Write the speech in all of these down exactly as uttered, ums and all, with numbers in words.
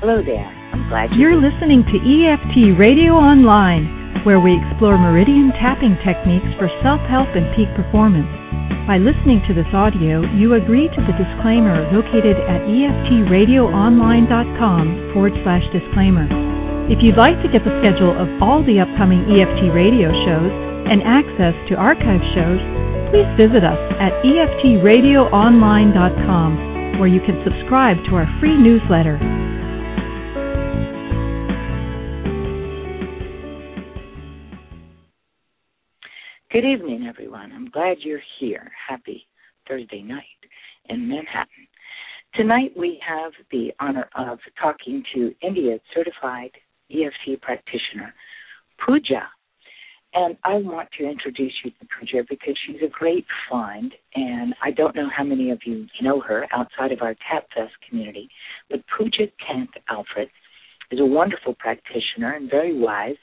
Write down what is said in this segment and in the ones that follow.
Hello there. I'm glad you're listening to E F T Radio Online, where we explore meridian tapping techniques for self-help and peak performance. By listening to this audio, you agree to the disclaimer located at eftradioonline.com forward slash disclaimer. If you'd like to get the schedule of all the upcoming E F T radio shows and access to archive shows, please visit us at E F T radio online dot com, where you can subscribe to our free newsletter. Good evening, everyone. I'm glad you're here. Happy Thursday night in Manhattan. Tonight we have the honor of talking to India's certified E F T practitioner, Pooja. And I want to introduce you to Pooja because she's a great find, and I don't know how many of you know her outside of our TapFest community, but Pooja Kent Alfred is a wonderful practitioner and very wise,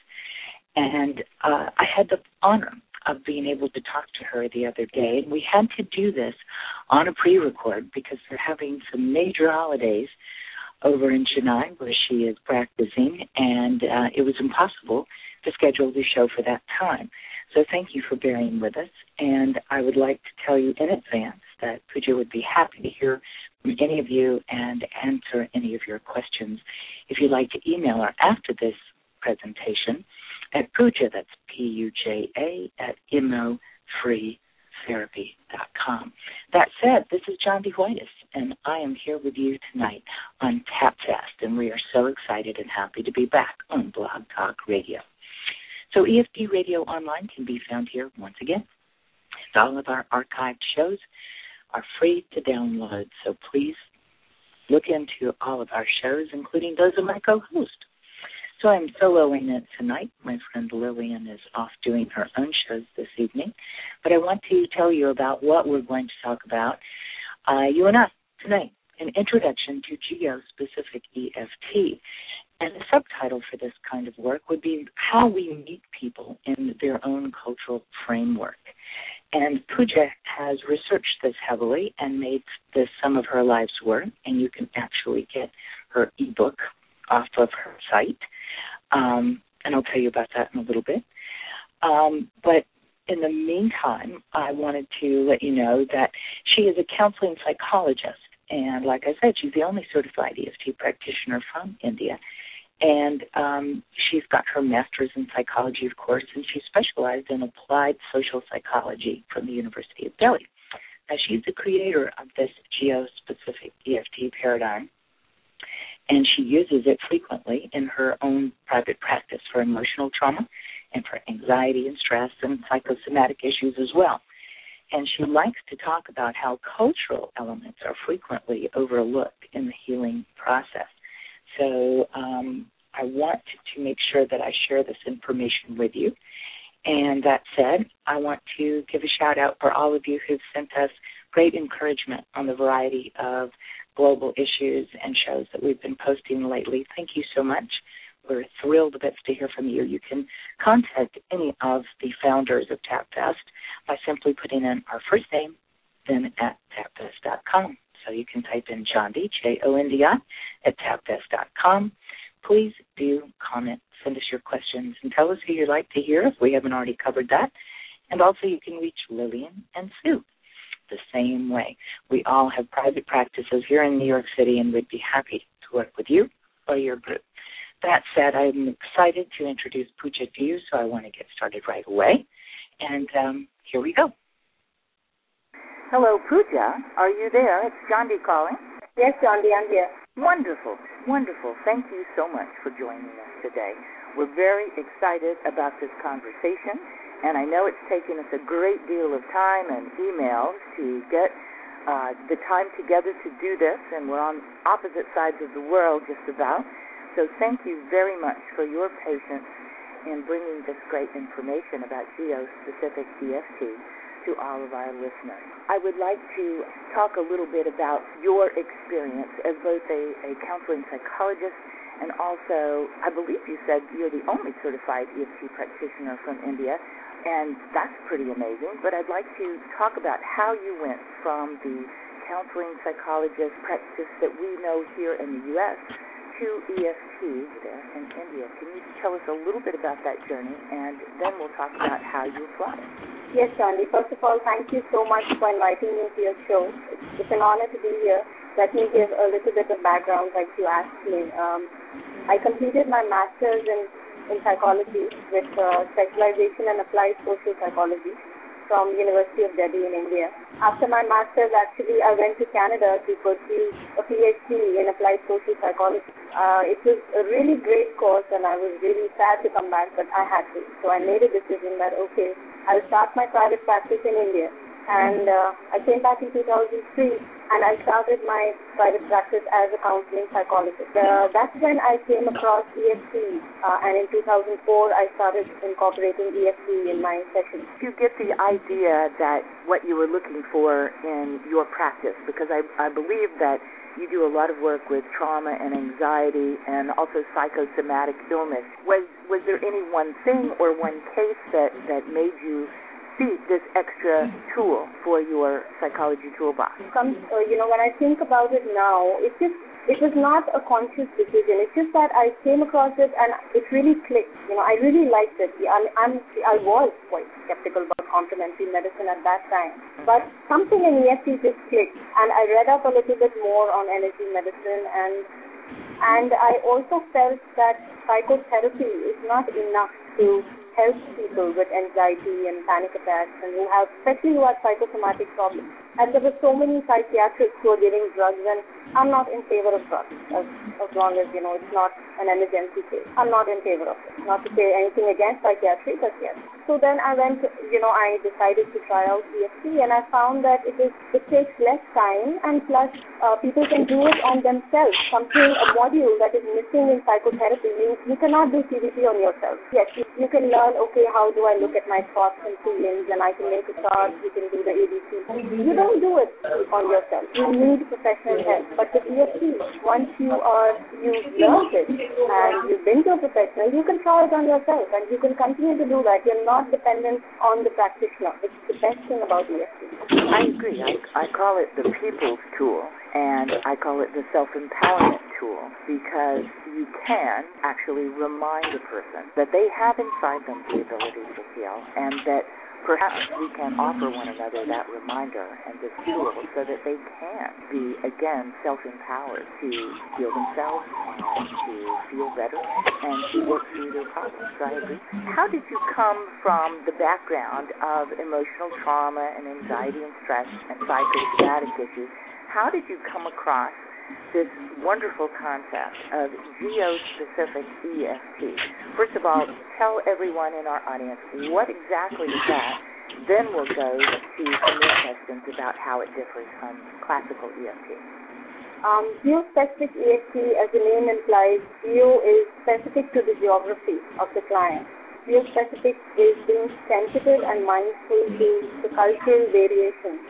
and uh, I had the honor of being able to talk to her the other day, and we had to do this on a pre-record because they're having some major holidays over in Chennai where she is practicing, and uh, it was impossible to schedule the show for that time. So thank you for bearing with us, and I would like to tell you in advance that Pooja would be happy to hear from any of you and answer any of your questions. If you'd like to email her after this presentation, at Pooja, that's P U J A, at immo free therapy dot com. That said, this is John D. Whitus, and I am here with you tonight on TapFest, and we are so excited and happy to be back on Blog Talk Radio. So E F T Radio Online can be found here once again. And all of our archived shows are free to download, so please look into all of our shows, including those of my co-host. So I'm soloing it tonight. My friend Lillian is off doing her own shows this evening. But I want to tell you about what we're going to talk about, uh, you and I, tonight, an introduction to geo-specific E F T. And the subtitle for this kind of work would be how we meet people in their own cultural framework. And Pooja has researched this heavily and made this some of her life's work, and you can actually get her ebook off of her site. Um, and I'll tell you about that in a little bit. Um, but in the meantime, I wanted to let you know that she is a counseling psychologist. And like I said, she's the only certified E F T practitioner from India. And um, she's got her master's in psychology, of course, and she specialized in applied social psychology from the University of Delhi. Now, she's the creator of this geo-specific E F T paradigm, and she uses it frequently in her own private practice for emotional trauma and for anxiety and stress and psychosomatic issues as well. And she likes to talk about how cultural elements are frequently overlooked in the healing process. So um, I want to make sure that I share this information with you. And that said, I want to give a shout-out for all of you who've sent us great encouragement on the variety of global issues and shows that we've been posting lately. Thank you so much. We're thrilled a bit to hear from you. You can contact any of the founders of TapFest by simply putting in our first name, then at tapfest dot com. So you can type in John D, J O N D I, at tapfest dot com. Please do comment, send us your questions, and tell us who you'd like to hear if we haven't already covered that. And also you can reach Lillian and Sue the same way. We all have private practices here in New York City, and we'd be happy to work with you or your group. That said, I'm excited to introduce Pooja to you, so I want to get started right away. And um, here we go. Hello, Pooja. Are you there? It's John D. calling. Yes, John D., I'm here. Wonderful, wonderful. Thank you so much for joining us today. We're very excited about this conversation, and I know it's taken us a great deal of time and emails to get uh, the time together to do this, and we're on opposite sides of the world just about. So thank you very much for your patience in bringing this great information about geo-specific E F T to all of our listeners. I would like to talk a little bit about your experience as both a, a counseling psychologist and also, I believe you said you're the only certified E F T practitioner from India, and that's pretty amazing. But I'd like to talk about how you went from the counseling psychologist practice that we know here in the U S to E F T there in India. Can you tell us a little bit about that journey, and then we'll talk about how you apply it? Yes, Shandi. First of all, thank you so much for inviting me to your show. It's, it's an honor to be here. Let me give a little bit of background like you asked me. Um, I completed my master's in, in psychology with uh, specialization in applied social psychology from University of Delhi in India. After my master's, actually, I went to Canada to pursue a PhD in applied social psychology. Uh, it was a really great course, and I was really sad to come back, but I had to. So I made a decision that, okay, I'll start my private practice in India. And uh, I came back in two thousand three, and I started my private practice as a counseling psychologist. Uh, that's when I came across E F T, uh, and in two thousand four, I started incorporating E F T in my sessions. You get the idea that what you were looking for in your practice, because I, I believe that you do a lot of work with trauma and anxiety and also psychosomatic illness. Was was there any one thing or one case that, that made you see this extra tool for your psychology toolbox? Comes, uh, you know, when I think about it now, it just it was not a conscious decision. It's just that I came across it and it really clicked. You know, I really liked it. I'm, I'm I was quite skeptical about complementary medicine at that time, but something in E F T just clicked, and I read up a little bit more on energy medicine, and and I also felt that psychotherapy is not enough to help people with anxiety and panic attacks, and who have, especially who have psychosomatic problems. And there were so many psychiatrists who are giving drugs, and I'm not in favor of drugs, as, as long as, you know, it's not an emergency case. I'm not in favor of it. Not to say anything against psychiatry, but yes. So then I went, you know, I decided to try out E F T, and I found that it is it takes less time, and plus uh, people can do it on themselves. Something, a module that is missing in psychotherapy, you, you cannot do C B T on yourself. Yes, you, you can learn, okay, how do I look at my thoughts and feelings, and I can make a chart, you can do the A B C. You don't do it on yourself. You need professional help. But with E F T, once you are, you've learned it, and you've been to a professional, you can try it on yourself, and you can continue to do that. You're not dependent on the practitioner. It's the best thing about E F T. I agree. I, I call it the people's tool, and I call it the self-empowerment tool, because you can actually remind a person that they have inside them the ability to heal, and that perhaps we can offer one another that reminder and this tool so that they can be, again, self-empowered to heal themselves and to feel better and to work through their problems. So I agree. How did you come from the background of emotional trauma and anxiety and stress and psychosomatic issues? How did you come across this wonderful concept of geo-specific E F T? First of all, tell everyone in our audience what exactly is that. Then we'll go to some more questions about how it differs from classical E F T. Um, geo-specific E F T, as the name implies, geo is specific to the geography of the client. Geo-specific is being sensitive and mindful to the cultural variations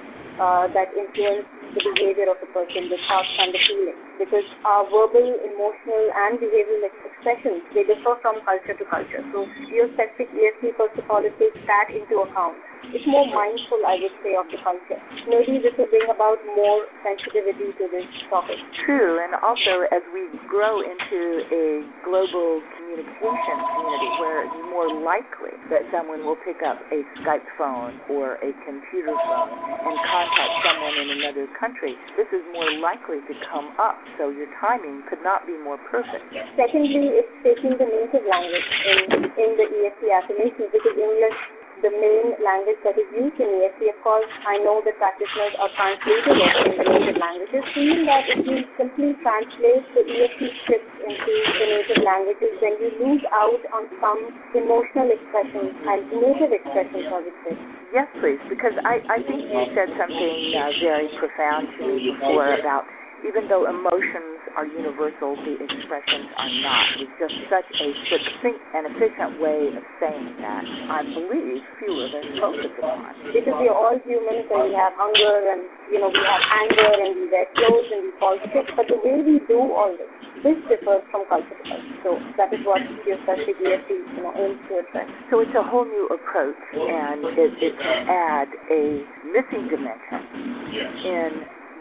uh, that influence the behavior of the person, the thoughts and the feelings. Because our verbal, emotional, and behavioral expressions, they differ from culture to culture. So geo-specific E F T, first of all, it takes that into account. It's more mindful, I would say, of the culture. Maybe this will bring about more sensitivity to this topic. True, and also as we grow into a global communication community where it's more likely that someone will pick up a Skype phone or a computer phone and contact someone in another country, this is more likely to come up, so your timing could not be more perfect. Secondly, it's taking the native language in, in the E F T affirmations, because English, the main language that is used in E F T. Of course, I know that practitioners are translating it in the native languages, meaning that if you simply translate the E F T scripts into the native languages, then you lose out on some emotional expressions and native expressions, I would say. Yes, please, because I, I think you said something uh, very profound to me before about even though emotions are universal, the expressions are not. It's just such a succinct and efficient way of saying that. I believe fewer than focus upon. Because we are all human, so we have hunger and, you know, we have anger and we wear clothes and we fall sick. But the way we do all this, this differs from culture to culture. So that is what geo-specific E F T, you know, aims to address. So it's a whole new approach, and it, it can add a missing dimension in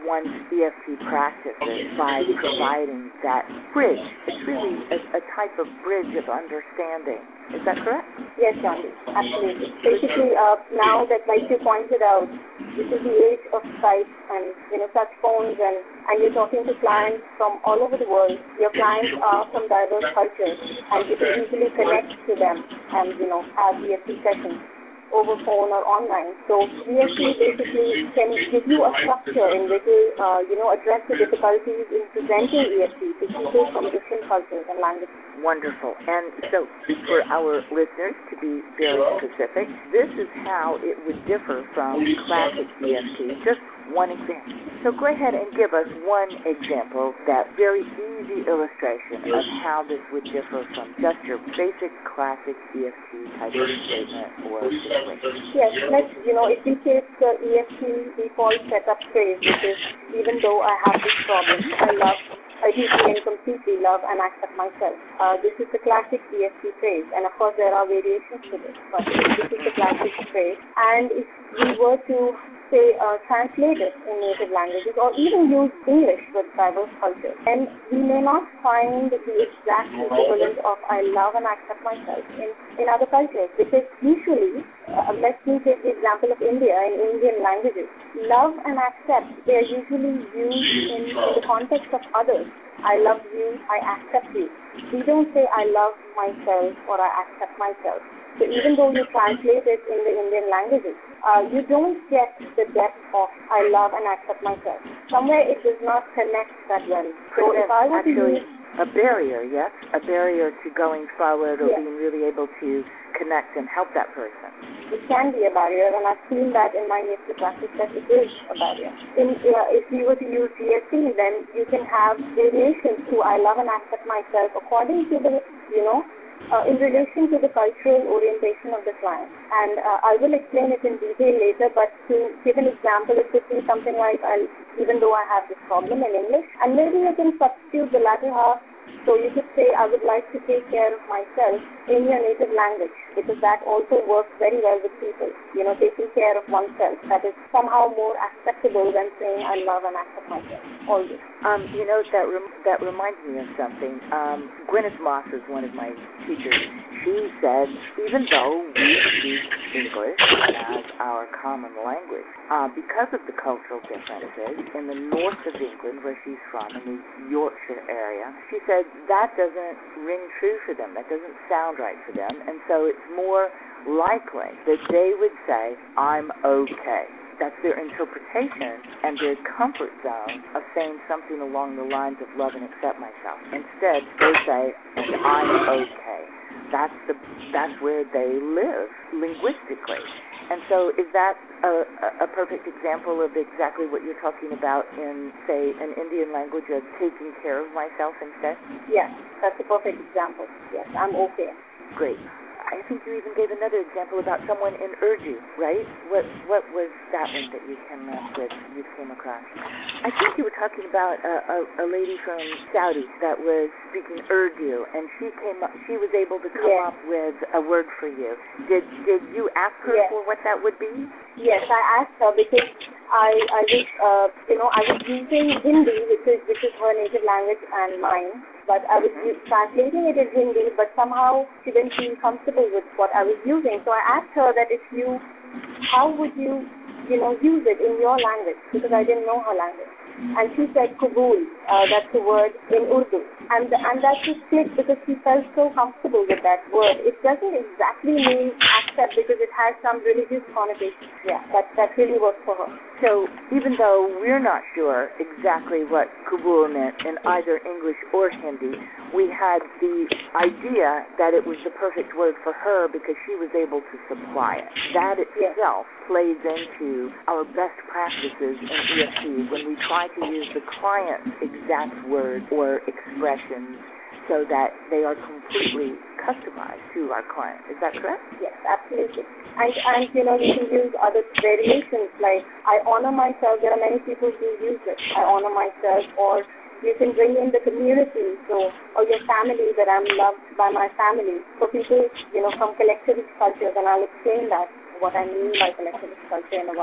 one's E F T practices by providing that bridge. It's really a, a type of bridge of understanding. Is that correct? Yes, Gandhi, absolutely. Basically, uh, now that, like you pointed out, this is the age of Skype and, you know, touch phones, and, and you're talking to clients from all over the world. Your clients are from diverse cultures, and you can easily connect to them and, you know, have E F T sessions over phone or online. So E F T basically can give you a structure in which you, uh, you know, address the difficulties in presenting E F T to people from different cultures and languages. Wonderful. And so for our listeners, to be very specific, this is how it would differ from classic E F T. Just one example. So go ahead and give us one example, that very easy illustration of how this would differ from just your basic classic E F T type of statement or situation. Yes, let's, you know, if we take the E F T default setup phrase, which is, even though I have this problem, I love I deeply and completely love and accept myself. Uh, this is the classic E F T phrase, and of course there are variations to this, but this is the classic phrase. And if we were to, say, uh, translate it in native languages, or even use English with diverse cultures, and we may not find the exact equivalent of I love and accept myself in, in other cultures, because usually, uh, let me take the example of India in Indian languages. Love and accept, they are usually used in, in the context of others. I love you, I accept you. We don't say I love myself or I accept myself. So even though you translate it in the Indian languages, uh, you don't get the depth of I love and accept myself. Somewhere it does not connect that well. So if I were to use a barrier, yes? A barrier to going forward or yes. being really able to connect and help that person. It can be a barrier, and I've seen that in my E F T practice, that it is a barrier. In, uh, if you were to use G F T, then you can have variations to I love and accept myself according to the, you know, Uh, in relation to the cultural orientation of the client. And uh, I will explain it in detail later, but to give an example, it could be something like, I'll, even though I have this problem in English, and maybe you can substitute the latter half. So you could say, I would like to take care of myself in your native language, because that also works very well with people. You know, taking care of oneself. That is somehow more acceptable than saying, I love and accept myself. Always. Um, you know, that rem- that reminds me of something. Um, Gwyneth Moss is one of my teachers. She said, even though we speak English as our common language, uh, because of the cultural differences in the north of England, where she's from, in the Yorkshire area, she said that doesn't ring true for them. That doesn't sound right for them. And so it's more likely that they would say, I'm okay. That's their interpretation and their comfort zone of saying something along the lines of love and accept myself. Instead, they say, and I'm okay. That's the that's where they live linguistically. And so is that a, a perfect example of exactly what you're talking about in, say, an Indian language of taking care of myself instead? Yes, that's a perfect example. Yes, I'm okay. Great. I think you even gave another example about someone in Urdu, right? What what was that one that you came up with, you came across? I think you were talking about a, a, a lady from Saudi that was speaking Urdu, and she came up, she was able to come yes. up with a word for you. Did did you ask her yes. for what that would be? Yes, I asked her because I I was uh, you know I was using Hindi, which is which is her native language and mine. But I was mm-hmm. translating it in Hindi, but somehow she didn't feel comfortable with what I was using. So I asked her that if you, how would you, you know, use it in your language? Because I didn't know her language. And she said Kabul, uh, that's the word in Urdu. And and that just clicked because she felt so comfortable with that word. It doesn't exactly mean accept because it has some religious connotation. Yeah, that, that really works for her. So even though we're not sure exactly what Kabul meant in either English or Hindi, we had the idea that it was the perfect word for her because she was able to supply it. That itself yes. plays into our best practices in E F T when we try to use the client's exact word or expressions so that they are completely customized to our client. Is that correct? Yes, absolutely. And, and you know, you can use other variations like I honor myself. There are many people who use it. I honor myself, or you can bring in the community, so or your family, that I'm loved by my family. For people, you know, from collectivist cultures, and I'll explain that, what I mean by collectivist culture in a while.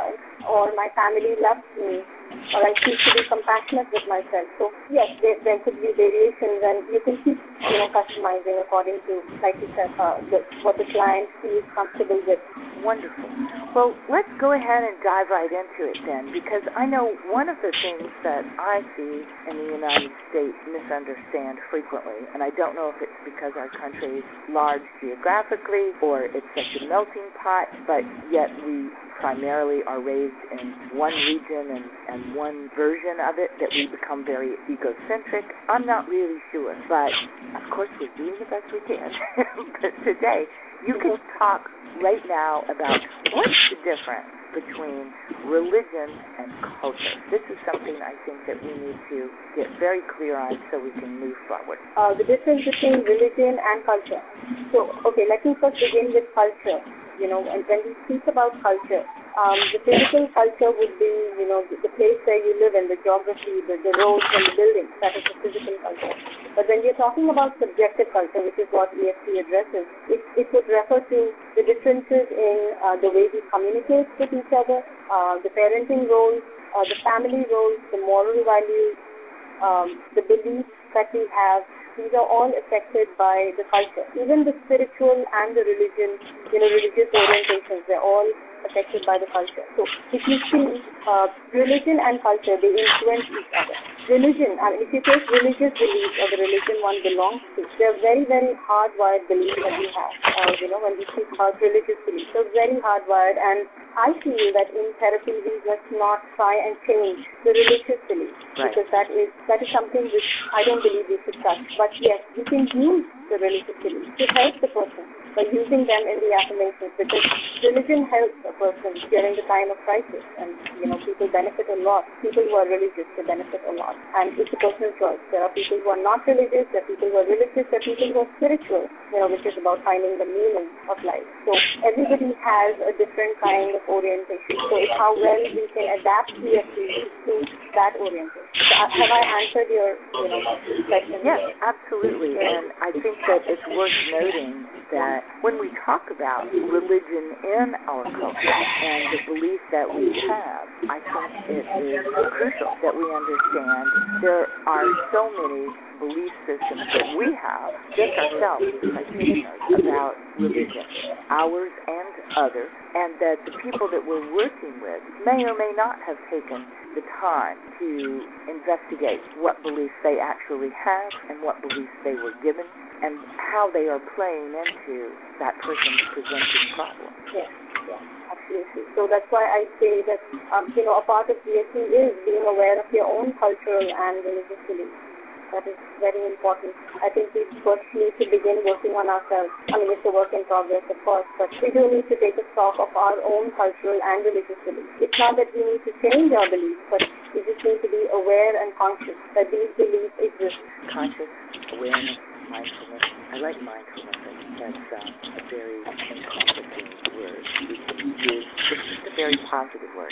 or my family loves me, or I choose to be compassionate with myself. So yes, there, there could be variations, and you can keep, you know, customizing according to, like you said, uh, the, what the client feels comfortable with. Wonderful. Well, let's go ahead and dive right into it then, because I know one of the things that I see in the United States misunderstand frequently, and I don't know if it's because our country is large geographically or it's such a melting pot, but yet we primarily are raised in one region and, and one version of it that we become very egocentric. I'm not really sure, but of course we're doing the best we can. But today, you can talk right now about what's the difference between religion and culture. This is something I think that we need to get very clear on so we can move forward. Uh, the difference between religion and culture. So, okay, let me first begin with culture. You know, and when we speak about culture, um, the physical culture would be, you know, the, the place where you live in, the geography, the, the roads and the buildings. That is the physical culture. But when you're talking about subjective culture, which is what E F T addresses, it, it would refer to the differences in uh, the way we communicate with each other, uh, the parenting roles, uh, the family roles, the moral values, um, the beliefs that we have. These are all affected by the culture. Even the spiritual and the religion, you know, religious orientations, they're all affected by the culture. So if you see uh, religion and culture, they influence each other. Religion, I mean, if you take religious beliefs or the religion one belongs to, they're very, very hardwired beliefs that we have. Uh, you know, when we speak about religious beliefs, they're very hardwired, and I feel that in therapy we must not try and change the religious beliefs, right, because that is that is something which I don't believe we should touch. But yes, you can use the religious beliefs to help the person by using them in the affirmations, because religion helps a person during the time of crisis, and you know, people benefit a lot. People who are religious, they benefit a lot, and it's a personal choice. There are people who are not religious, there are people who are religious, there are people who are spiritual, you know, which is about finding the meaning of life. So everybody has a different kind of orientation. So it's how well we can adapt E F T to that orientation. So have I answered your, you know, question? Yes, absolutely. And I think that it's worth noting that when we talk about religion in our culture and the belief that we have, I think it is crucial that we understand there are so many belief systems that we have, just ourselves as practitioners, about religion, ours and others, and that the people that we're working with may or may not have taken the time to investigate what beliefs they actually have and what beliefs they were given and how they are playing into that person's presenting problem. Yes, yes, absolutely. So that's why I say that, um, you know, a part of E F T is being aware of your own cultural and religious beliefs. That is very important. I think we first need to begin working on ourselves. I mean, it's a work in progress, of course, but we do need to take a stock of our own cultural and religious beliefs. It's not that we need to change our beliefs, but we just need to be aware and conscious that these beliefs exist. Conscious, awareness, mindfulness. I like mindfulness. I think that's uh, a very encompassing word we can use. It's just a very positive word.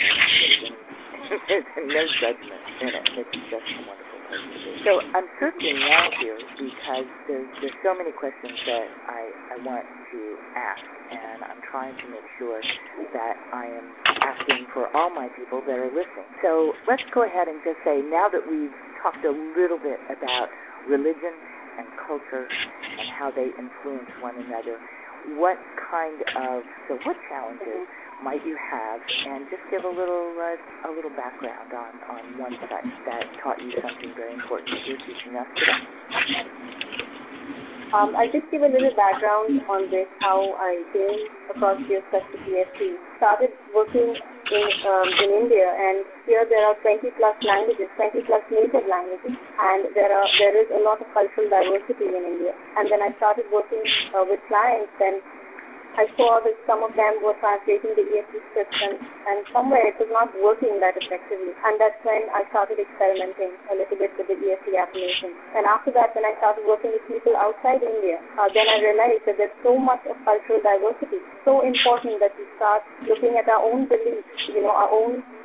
There's no judgment in it. It's just a wonderful place to be. So I'm circling now here because there's, there's so many questions that I, I want to ask, and I'm trying to make sure that I am asking for all my people that are listening. So let's go ahead and just say, now that we've talked a little bit about religion and culture and how they influence one another, what kind of, so what challenges might you have, and just give a little uh, a little background on, on one such that taught you something very important that you're teaching us today. Um, I just give a little background on this, how I came across your specific E F T. Started working in um, in India, and here there are twenty plus languages, twenty plus native languages, and there are there is a lot of cultural diversity in India. And then I started working uh, with clients, and I saw that some of them were translating the E F T scripts, and, and somewhere it was not working that effectively. And that's when I started experimenting a little bit with the E F T affirmations. And after that, when I started working with people outside India, uh, then I realized that there's so much of cultural diversity. So important that we start looking at our own beliefs, you know, our own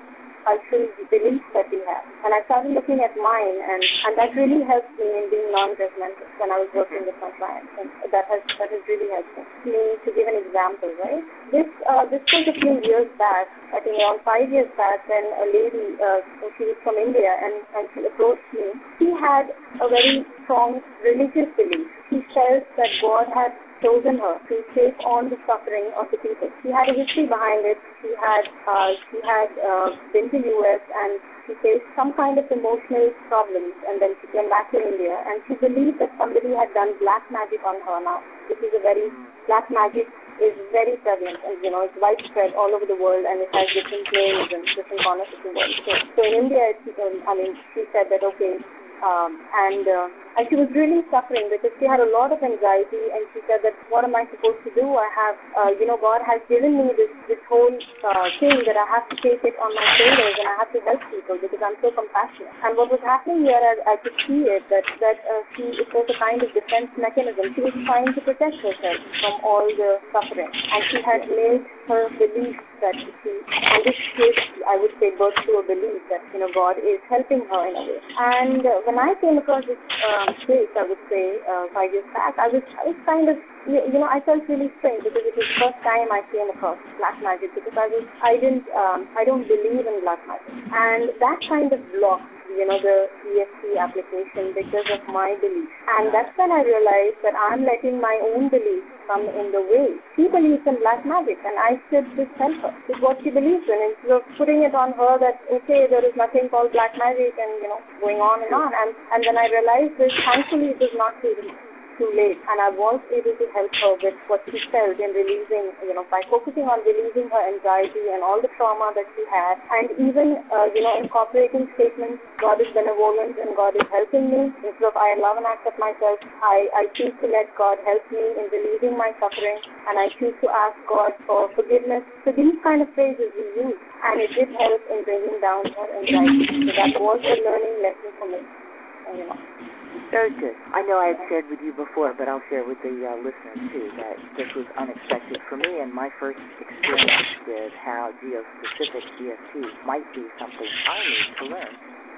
cultural beliefs that we have. And I started looking at mine, and, and that really helped me in being non-judgmental when I was working with my clients. And that has that has really helped me. To give an example, right? This uh, this was a few years back, I think around five years back, when a lady, uh, she was from India, and, and she approached me. She had a very strong religious belief. She felt that God had chosen her to take on the suffering of the people. She had a history behind it. She had uh, she had uh, been to U S and she faced some kind of emotional problems, and then she came back to India, and she believed that somebody had done black magic on her now. This is a very, black magic is very prevalent, and you know, it's widespread all over the world, and it has different names and different corners of the world. So, so in India, it's, um, I mean, she said that, okay, Um, and uh, and she was really suffering because she had a lot of anxiety, and she said that, what am I supposed to do? I have, uh, you know, God has given me this this whole uh, thing that I have to take it on my shoulders, and I have to help people because I'm so compassionate. And what was happening here, I, I could see it, that, that uh, she, it was a kind of defense mechanism. She was trying to protect herself from all the suffering, and she had made her belief that she, and this gave, I would say, birth to a belief that, you know, God is helping her in a way. And uh, when I came across this um, case, I would say, uh, five years back, I was, I was kind of, you know, I felt really strange because it was the first time I came across black magic, because I was, I didn't, um, I don't believe in black magic. And that kind of blocked, you know, the E F T application because of my belief. And that's when I realized that I'm letting my own beliefs come in the way. She believes in black magic, and I should just help her with what she believes in, instead of putting it on her that, okay, there is nothing called black magic, and, you know, going on and on. And, and then I realized that thankfully it was not too too late, and I was able to help her with what she felt in releasing, you know, by focusing on releasing her anxiety and all the trauma that she had, and even, uh, you know, incorporating statements, God is benevolent and God is helping me. Instead of I love and accept myself, I, I choose to let God help me in releasing my suffering, and I choose to ask God for forgiveness. So these kind of phrases we use, and it did help in bringing down her anxiety. So that was a learning lesson for me. And, you know. Very good. I know I had shared with you before, but I'll share with the uh, listeners, too, that this was unexpected for me, and my first experience with how geospecific E F T might be something I need to learn.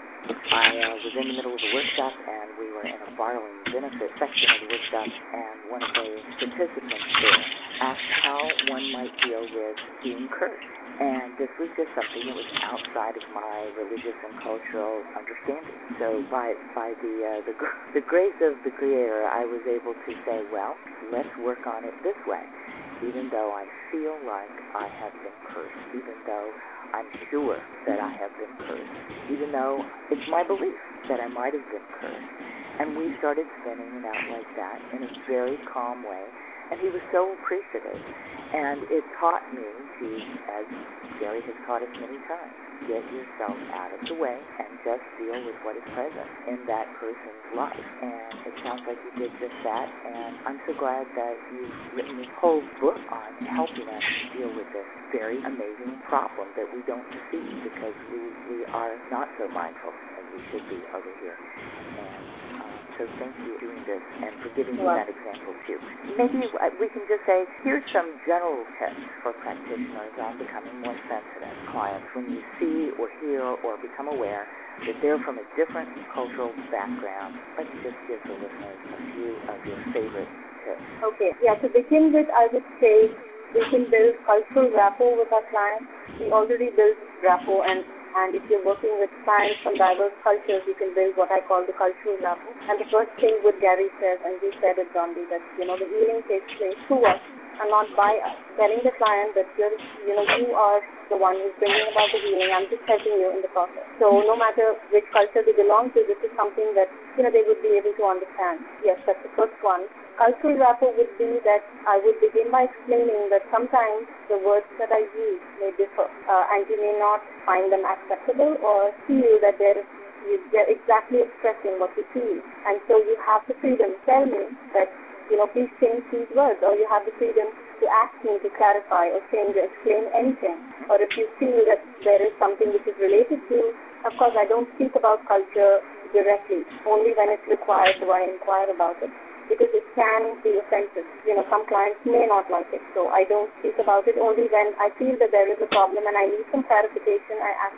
I uh, was in the middle of a workshop, and we were in a borrowing benefit section of the workshop, and one of the participants there asked how one might deal with being cursed. And this was just something that was outside of my religious and cultural understanding. So by by the uh, the the grace of the Creator, I was able to say, well, let's work on it this way. Even though I feel like I have been cursed, even though I'm sure that I have been cursed, even though it's my belief that I might have been cursed. And we started spinning it out like that in a very calm way. And he was so appreciative. And it taught me to, as Jerry has taught us many times, get yourself out of the way and just deal with what is present in that person's life. And it sounds like you did just that. And I'm so glad that you've written this whole book on helping us deal with this very amazing problem that we don't see because we, we are not so mindful as we should be over here. And So thank you for doing this and for giving me that example, too. Maybe we can just say, here's some general tips for practitioners on becoming more sensitive clients when you see or hear or become aware that they're from a different cultural background. Let's just give the listeners a few of your favorite tips. Okay. Yeah, to begin with, I would say we can build cultural rapport with our clients. We already built rapport, and And if you're working with clients from diverse cultures, you can build what I call the cultural rapport. And the first thing what Gary says, and we said it, Gandhi, that, you know, the healing takes place through us and not by us. Telling the client that you're, you know, you are the one who's bringing about the healing. I'm just helping you in the process. So no matter which culture they belong to, this is something that, you know, they would be able to understand. Yes, that's the first one. Cultural rapport would be that I would begin by explaining that sometimes the words that I use may differ, uh, and you may not find them acceptable or feel that they're, they're exactly expressing what you feel. And so you have the freedom to tell me that, you know, please change these words, or you have the freedom to ask me to clarify or change or explain anything. Or if you feel that there is something which is related to, of course, I don't speak about culture directly. Only when it's required do I inquire about it, because it can be offensive. You know, some clients may not like it, so I don't speak about it. Only when I feel that there is a problem and I need some clarification, I ask them. Of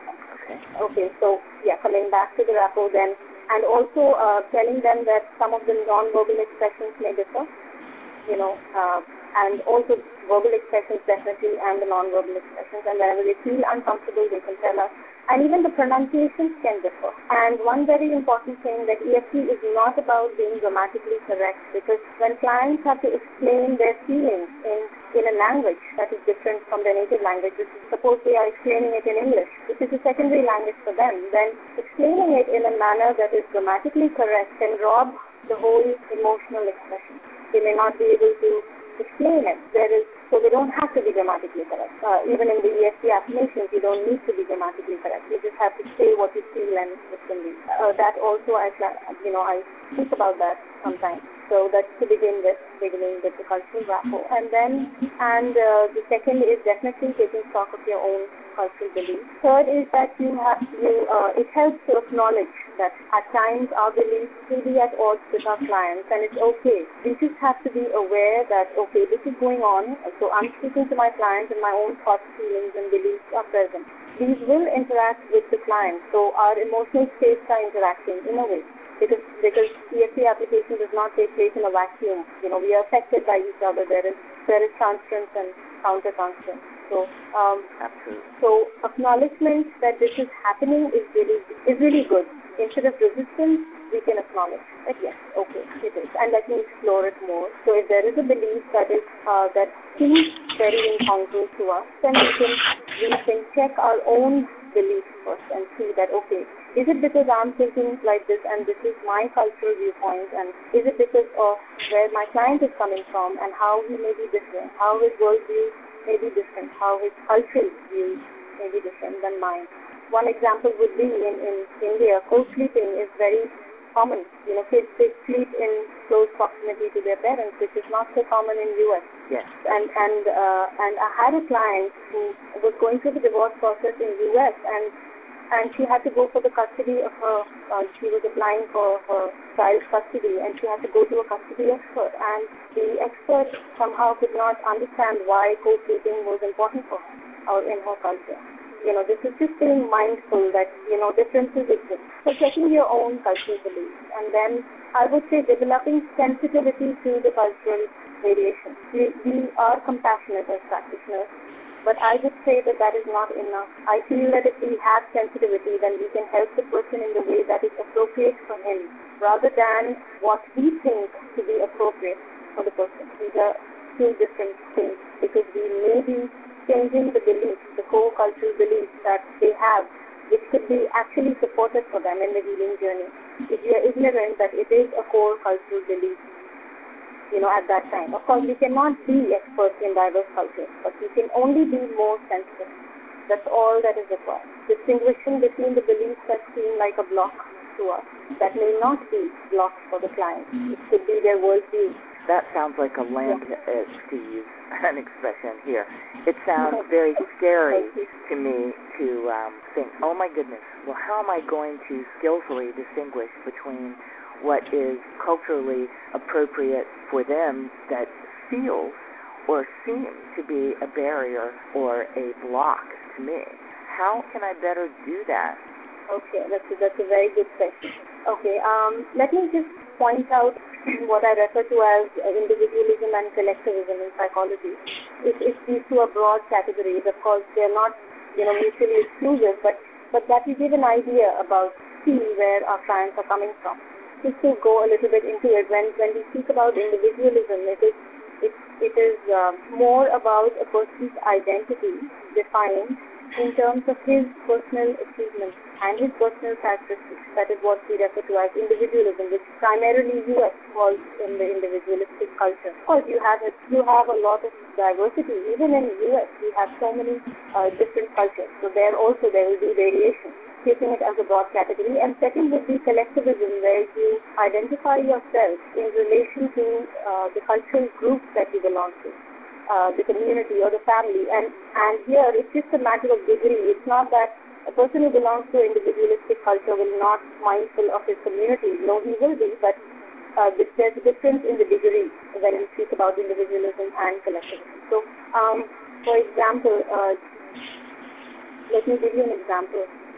Okay. Okay, so, yeah, coming back to the rapport then, and also uh, telling them that some of the non-verbal expressions may differ, you know, uh, and also verbal expressions definitely and the non-verbal expressions, and whenever they feel uncomfortable, they can tell us. And even the pronunciations can differ. And one very important thing that E F T is not about being grammatically correct, because when clients have to explain their feelings in, in a language that is different from their native language, which is, suppose they are explaining it in English, which is a secondary language for them, then explaining it in a manner that is grammatically correct can rob the whole emotional expression. They may not be able to explain it. There is, so they don't have to be grammatically correct. Uh, even in the E F T affirmations, you don't need to be grammatically correct. You just have to say what you feel and listen. Uh, that also, I, you know, I think about that sometimes. So that's to begin with, beginning with the cultural rapport. And then, and uh, the second is definitely taking stock of your own cultural beliefs. Third is that you have, you, uh, it helps to acknowledge that at times our beliefs will be at odds with our clients, and it's okay. We just have to be aware that, okay, this is going on, so I'm speaking to my clients and my own thoughts, feelings, and beliefs are present. These will interact with the client, so our emotional states are interacting in a way. Because because E F T application does not take place in a vacuum. You know, we are affected by each other. There is there is transference and counter-transference. So um, Absolutely. So acknowledgement that this is happening is really is really good. Instead of resistance, we can acknowledge that yes, okay, it is, and let me explore it more. So if there is a belief that is uh, that seems very incongruous to us, then we can we can check our own beliefs first and see that, okay, is it because I'm thinking like this and this is my cultural viewpoint, and is it because of where my client is coming from and how he may be different, how his worldview may be different, how his cultural views may be different than mine. One example would be in, in India, co-sleeping is very common. You know, kids they sleep in close proximity to their parents, which is not so common in U S. Yes. And and uh, and I had a client who was going through the divorce process in U S and and she had to go for the custody of her. Uh, she was applying for her child's custody, and she had to go to a custody expert. And the expert somehow could not understand why co-sleeping was important for her or in her culture. You know, this is just being mindful that, you know, differences exist. So checking your own cultural beliefs. And then I would say developing sensitivity to the cultural variation. We, we are compassionate as practitioners, but I would say that that is not enough. I feel that if we have sensitivity, then we can help the person in the way that is appropriate for him, rather than what we think to be appropriate for the person. These are two different things, because we may be changing the beliefs, the core cultural beliefs that they have, which could be actually supported for them in the healing journey. If we are ignorant that it is a core cultural belief, you know, at that time. Of course, we cannot be experts in diverse cultures, but we can only be more sensitive. That's all that is required. Distinguishing between the beliefs that seem like a block to us, that may not be blocks for the client. It could be their worldview. That sounds like a land edge, to use an expression here. It sounds very scary to me to um, think, oh my goodness, well, how am I going to skillfully distinguish between what is culturally appropriate for them that feels or seems to be a barrier or a block to me? How can I better do that? Okay, that's a, that's a very good question. Okay, um, let me just point out what I refer to as individualism and collectivism in psychology. It, it's these two are broad categories. Of course, they're not, you know, mutually exclusive, but, but that will give an idea about see where our clients are coming from. Just to go a little bit into it, when when we speak about individualism, it is it it is uh, more about a person's identity defined in terms of his personal achievements and his personal characteristics. That is what we refer to as individualism, which primarily U S falls in the individualistic culture. Of course, you have a, you have a lot of diversity. Even in U S, we have so many uh, different cultures. So there also there will be variation. Taking it as a broad category. And second would be collectivism, where you identify yourself in relation to uh, the cultural groups that you belong to. Uh, the community or the family, and and here it's just a matter of degree. It's not that a person who belongs to individualistic culture will not mindful of his community. No, he will be, but uh, there's a difference in the degree when we speak about individualism and collectivism. So, um, for example, uh, let me give you an example.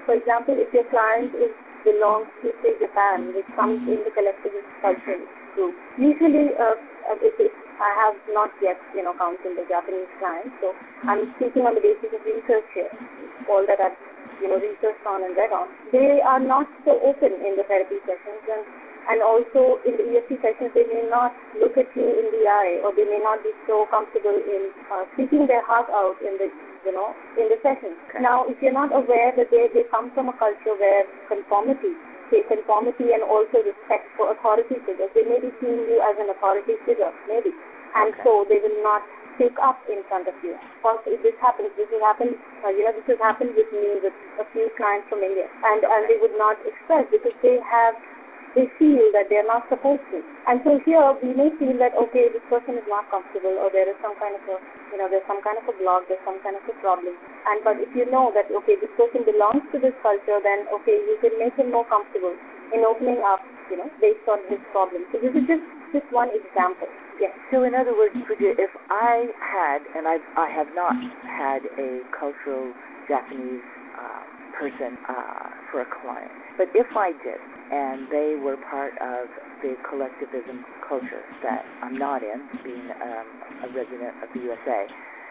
for example, if your client is belongs to, say, Japan, which comes in the collectivist culture group, usually uh, it is, I have not yet, you know, counted the Japanese clients, so I'm speaking on the basis of research here, all that I've, you know, researched on and read on. They are not so open in the therapy sessions, and, and also in the E F T sessions, they may not look at you in the eye, or they may not be so comfortable in uh, speaking their heart out in the you know, in the session. Okay. Now, if you're not aware that they, they come from a culture where conformity, say conformity and also respect for authority figures, they may be seeing you as an authority figure, maybe. And okay. so they will not speak up in front of you. Also, if this happens, this has happened, uh, you know, this has happened with me, with a few clients from India. And, and they would not express because they have they feel that they're not supposed to. And so here we may feel that, okay, this person is not comfortable, or there is some kind of a, you know, there's some kind of a block, there's some kind of a problem. And but if you know that, okay, this person belongs to this culture, then, okay, you can make him more comfortable in opening up, you know, based on his problem. So this is just, just one example. Yes. So in other words, if I had, and I I have not had a cultural Japanese uh, person uh, for a client, but if I did, and they were part of the collectivism culture that I'm not in, being um, a resident of the U S A,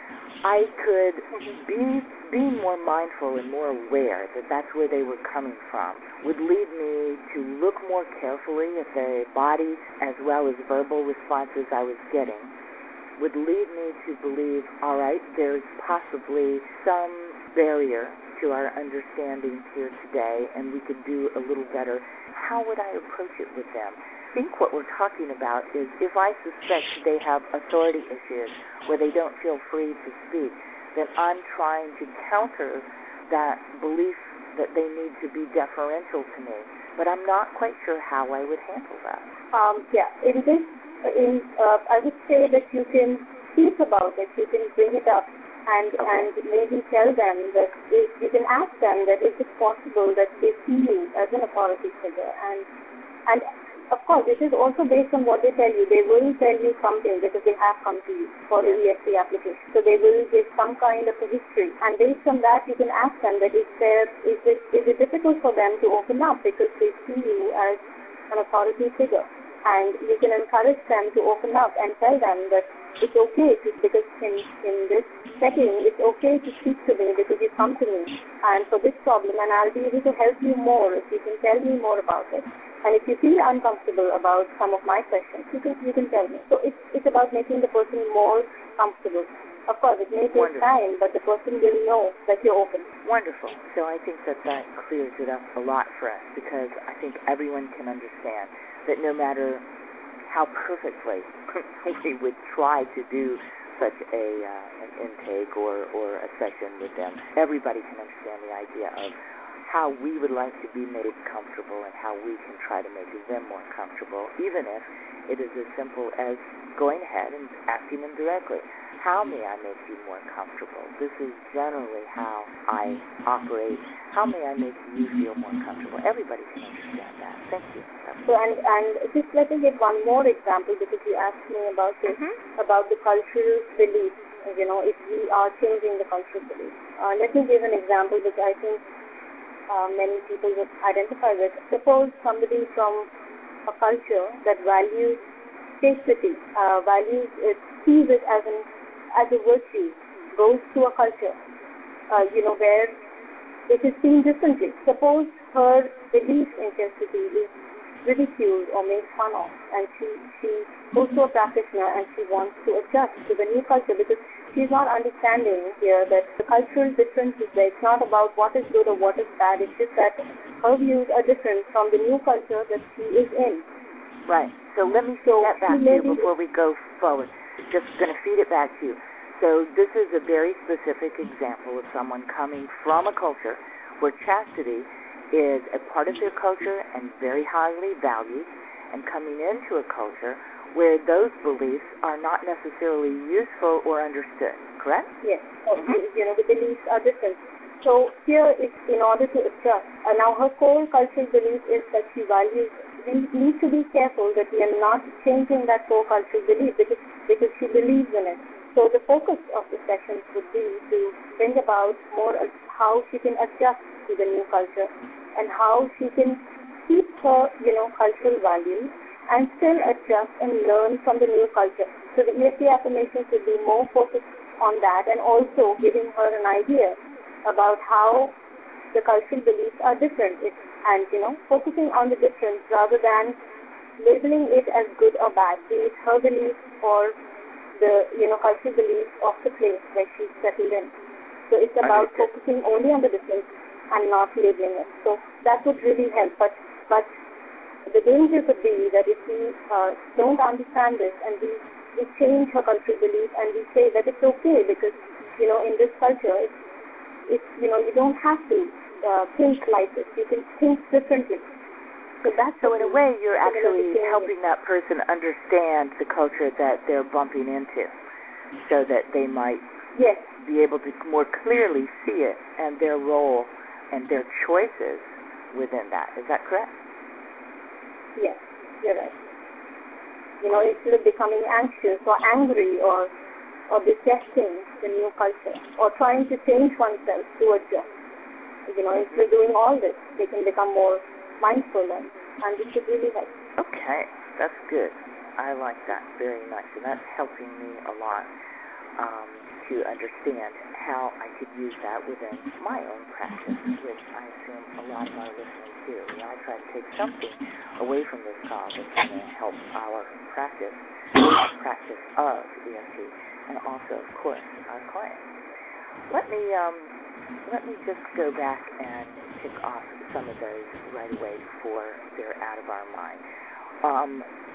I could be being more mindful and more aware that that's where they were coming from would lead me to look more carefully at the body as well as verbal responses I was getting, would lead me to believe, all right, there's possibly some barrier to our understanding here today, and we could do a little better. How would I approach it with them? I think what we're talking about is if I suspect they have authority issues where they don't feel free to speak, then I'm trying to counter that belief that they need to be deferential to me. But I'm not quite sure how I would handle that. Um, yeah, in this, in uh, I would say that you can speak about it, you can bring it up, and okay. and maybe tell them that if, you can ask them that is it possible that they see you as an authority figure, and and of course it is also based on what they tell you. They will tell you something because they have come to you for the E F T application, so they will give some kind of a history, and based on that you can ask them that is there is it is it difficult for them to open up because they see you as an authority figure, and you can encourage them to open up and tell them that it's okay to, because in in this setting, it's okay to speak to me because you come to me and for this problem, and I'll be able to help you more if you can tell me more about it. And if you feel uncomfortable about some of my questions, you can you can tell me. So it's it's about making the person more comfortable. Of course, it may take Wonderful. time, but the person will know that you're open. Wonderful. So I think that that clears it up a lot for us, because I think everyone can understand that no matter how perfectly we would try to do such a uh, an intake or, or a session with them, everybody can understand the idea of how we would like to be made comfortable and how we can try to make them more comfortable, even if it is as simple as going ahead and asking them directly, how may I make you more comfortable? This is generally how I operate. How may I make you feel more comfortable? Everybody can understand that. Thank you. So, and, and just let me give one more example, because you asked me about this, mm-hmm. about the cultural beliefs, you know, if we are changing the cultural beliefs. Uh, let me give an example which I think uh, many people would identify with. Suppose somebody from a culture that values chastity, uh, values it, sees it as an as a virtue, goes to a culture, uh, you know, where it is seen differently. Suppose her belief in chastity is ridiculed or made fun of, and she, she goes to a practitioner and she wants to adjust to the new culture, because she's not understanding here that the cultural difference is there. It's not about what is good or what is bad. It's just that her views are different from the new culture that she is in. Right. So let me so that back to you before we go forward. Just going to feed it back to you. So this is a very specific example of someone coming from a culture where chastity is a part of their culture and very highly valued, and coming into a culture where those beliefs are not necessarily useful or understood, correct? Yes. Mm-hmm. You know, the beliefs are different. So here it's in order to adjust. And now her core cultural belief is that she values. We need to be careful that we are not changing that core cultural belief because, because she believes in it. So the focus of the sessions would be to bring about more of how she can adjust to the new culture and how she can keep her, you know, cultural values and still adjust and learn from the new culture. So the E F T affirmations would be more focused on that and also giving her an idea about how the cultural beliefs are different it, and, you know, focusing on the difference rather than labeling it as good or bad, be it her beliefs or the, you know, cultural beliefs of the place where she's settled in. So it's about focusing only on the difference and not labeling it. So that would really help. But but the danger could be that if we uh, don't understand this and we, we change her cultural belief and we say that it's okay because, you know, in this culture, it's, it's you know, you don't have to uh, think like this. You can think differently. So that's so in a way, you're actually helping that person understand the culture that they're bumping into, so that they might yes. be able to more clearly see it and their role and their choices within that. Is that correct? Yes, you're right. You know, instead of becoming anxious or angry or or detesting the new culture or trying to change oneself to adjust, you know, instead of doing all this, they can become more mindful and, and this should really help. Okay, that's good. I like that very much, and that's helping me a lot um, to understand how I could use that within my own practice, which I assume a lot of our listeners do. We all try to take something away from this call that's going to help our practice, practice of E F T, and also, of course, our clients. Let me um, let me just go back and tick off some of those right away before they're out of our mind. Um,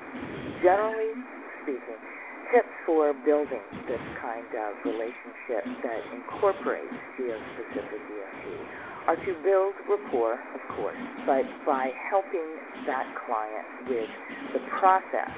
generally speaking, tips for building this kind of relationship that incorporates geo-specific E F T are to build rapport, of course, but by helping that client with the process,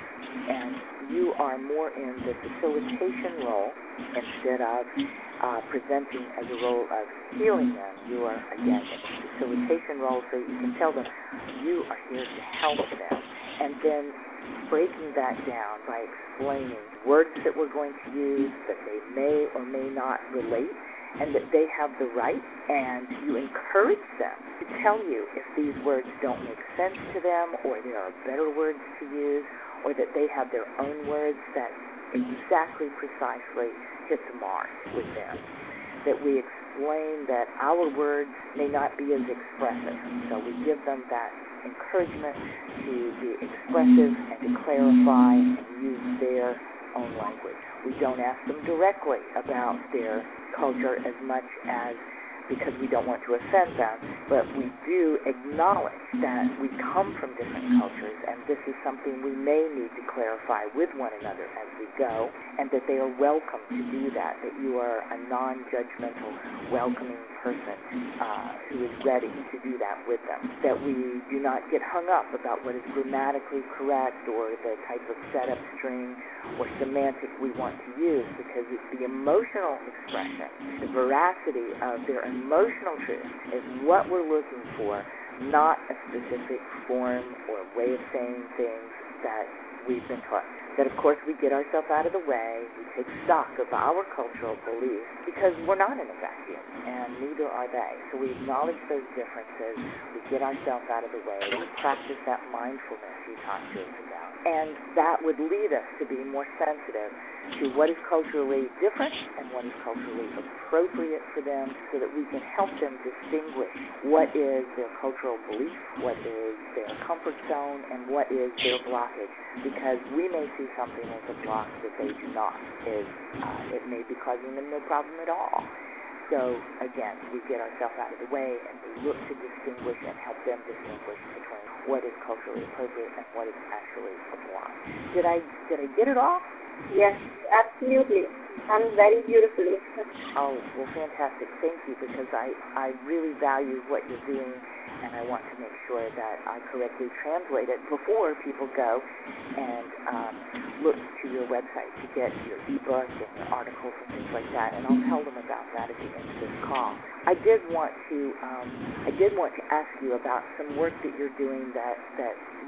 and you are more in the facilitation role instead of uh, presenting as a role of healing them. You are, again, in the facilitation role, so you can tell them you are here to help them, and then breaking that down by explaining words that we're going to use that they may or may not relate, and that they have the right, and you encourage them to tell you if these words don't make sense to them or there are better words to use, or that they have their own words that exactly, precisely hit the mark with them. That we explain that our words may not be as expressive, so we give them that encouragement to be expressive and to clarify and use their own language. We don't ask them directly about their culture as much as because we don't want to offend them, but we do acknowledge that we come from different cultures, and this is something we may need to clarify with one another as we go, and that they are welcome to do that, that you are a non-judgmental, welcoming person uh, who is ready to do that with them, that we do not get hung up about what is grammatically correct or the type of setup string or semantic we want to use, because it's the emotional expression, the veracity of their emotional truth is what we're looking for, not a specific form or way of saying things that we've been taught. That, of course, we get ourselves out of the way, we take stock of our cultural beliefs, because we're not in a vacuum, and neither are they. So we acknowledge those differences, we get ourselves out of the way, we practice that mindfulness you talked to us about. And that would lead us to be more sensitive to what is culturally different and what is culturally appropriate for them, so that we can help them distinguish what is their cultural belief, what is their comfort zone, and what is their blockage. Because we may see something as a block that they do not. Is uh, it may be causing them no problem at all. So, again, we get ourselves out of the way and we look to distinguish and help them distinguish between what is culturally appropriate and what is actually a block. Did I did I get it all? Yes, absolutely. And very beautifully. Oh, well, fantastic. Thank you, because I, I really value what you're doing, and I want to make sure that I correctly translate it before people go and um, look to your website to get your ebook and your articles and things like that. And I'll tell them about that at the end of this call. I did want to um, I did want to ask you about some work that you're doing that, that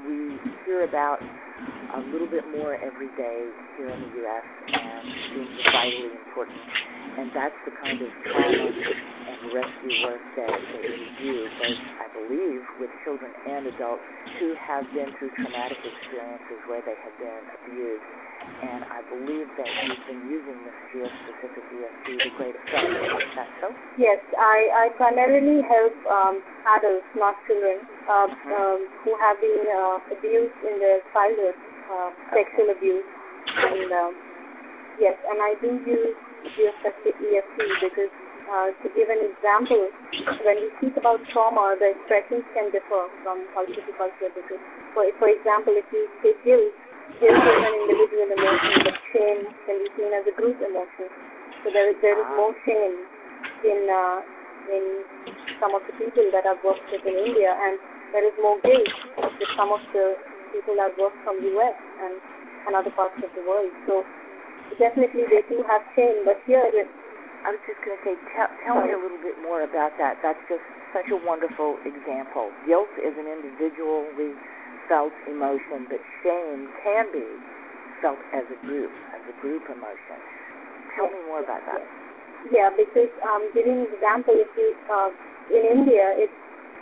we hear about a little bit more every day here in the U S and seems vitally important. And that's the kind of trauma and rescue work that, that you do, both, I believe, with children and adults who have been through traumatic experiences where they have been abused. And I believe that you've been using this geo-specific E F T to great effect. Is that so? Yes, I, I primarily help um, adults, not children, uh, mm-hmm. um, who have been uh, abused in their childhood, uh, sexual abuse. And um, yes, and I do use geo-specific E F T because, uh, to give an example, when we speak about trauma, the expressions can differ from culture to culture. Because, for, for example, if you say guilt, guilt is an individual emotion, but shame can be seen as a group emotion. So there is there is more shame in uh, in some of the people that I've worked with in India, and there is more guilt with some of the people I've worked from U S and, and other parts of the world. So definitely they do have shame, but here it, I was just going to say, tell, tell me a little bit more about that. That's just such a wonderful example. Guilt is an individually felt emotion, but shame can be felt as a group, as a group emotion. Tell me more about that. Yeah, because um, giving an example, if you, uh, in India, it's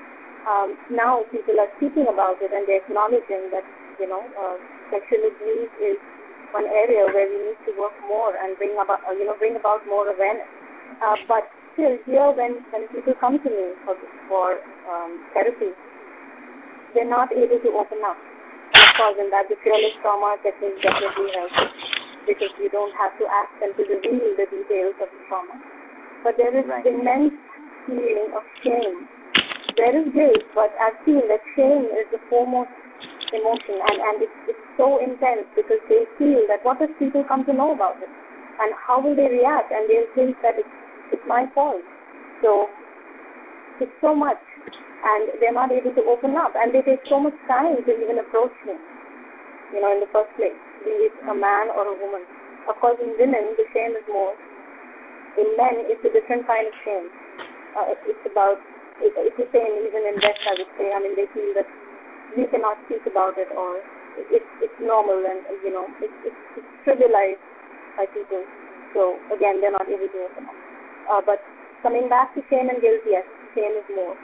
um, now people are speaking about it and they're acknowledging that, you know, uh, sexual abuse is one area where we need to work more and bring about, uh, you know, bring about more awareness. Uh, but still, here when, when people come to me for, for um, therapy, they're not able to open up. And of course, in that, the fearless trauma technique definitely helps because you don't have to ask them to reveal the details of the trauma. But there is right. immense feeling of shame. There is guilt, but I've seen that shame is the foremost emotion, and, and it's, it's so intense because they feel that what if people come to know about it? And how will they react? And they'll think that it's, it's my fault. So it's so much. And they're not able to open up. And they take so much time to even approach me, you know, in the first place, be it a man or a woman. Of course, in women, the shame is more. In men, it's a different kind of shame. Uh, it's about, it, it's the same even in West, I would say. I mean, they feel that we cannot speak about it, or it, it's it's normal, and you know it's it's, it's trivialized by people. So again, they're not able to open up. Uh, but coming back to shame and guilt, yes, shame is more,